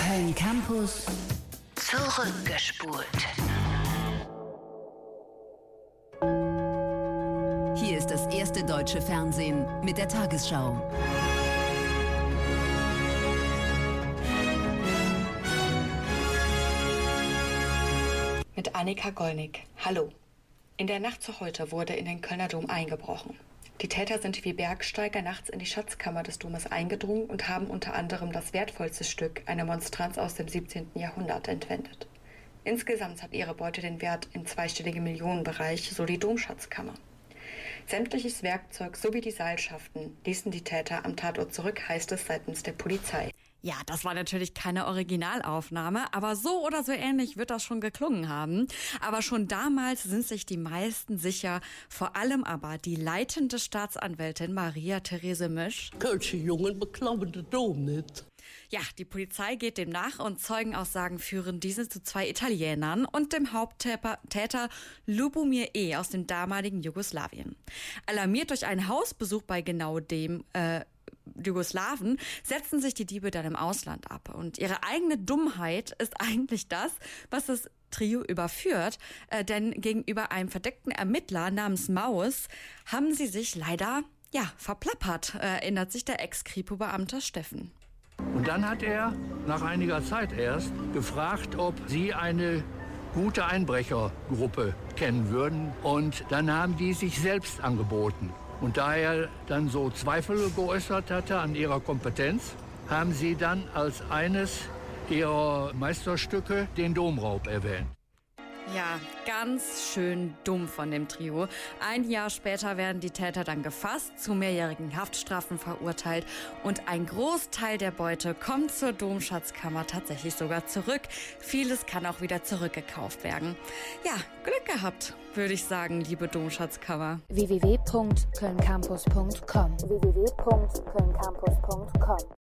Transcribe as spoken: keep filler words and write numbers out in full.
Köln Campus zurückgespult. Hier ist das erste deutsche Fernsehen mit der Tagesschau. Mit Annika Gollnick. Hallo. In der Nacht zu heute wurde in den Kölner Dom eingebrochen. Die Täter sind wie Bergsteiger nachts in die Schatzkammer des Domes eingedrungen und haben unter anderem das wertvollste Stück, eine Monstranz aus dem siebzehnten Jahrhundert, entwendet. Insgesamt hat ihre Beute den Wert im zweistelligen Millionenbereich, so die Domschatzkammer. Sämtliches Werkzeug sowie die Seilschaften ließen die Täter am Tatort zurück, heißt es seitens der Polizei. Ja, das war natürlich keine Originalaufnahme, aber so oder so ähnlich wird das schon geklungen haben. Aber schon damals sind sich die meisten sicher, vor allem aber die leitende Staatsanwältin Maria Therese Misch. Kölsche Jungen beklauen den Dom nicht. Ja, die Polizei geht dem nach und Zeugenaussagen führen diese zu zwei Italienern und dem Haupttäter Lubomir E. aus dem damaligen Jugoslawien. Alarmiert durch einen Hausbesuch bei genau dem äh, Jugoslawen setzen sich die Diebe dann im Ausland ab. Und ihre eigene Dummheit ist eigentlich das, was das Trio überführt. Äh, denn gegenüber einem verdeckten Ermittler namens Maus haben sie sich leider, ja, verplappert, äh, erinnert sich der Ex-Kripo-Beamte Steffen. Und dann hat er nach einiger Zeit erst gefragt, ob sie eine gute Einbrechergruppe kennen würden. Und dann haben die sich selbst angeboten. Und da er dann so Zweifel geäußert hatte an ihrer Kompetenz, haben sie dann als eines ihrer Meisterstücke den Domraub erwähnt. Ja, ganz schön dumm von dem Trio. Ein Jahr später werden die Täter dann gefasst, zu mehrjährigen Haftstrafen verurteilt und ein Großteil der Beute kommt zur Domschatzkammer tatsächlich sogar zurück. Vieles kann auch wieder zurückgekauft werden. Ja, Glück gehabt, würde ich sagen, liebe Domschatzkammer. w w w punkt köln campus punkt com w w w punkt köln campus punkt com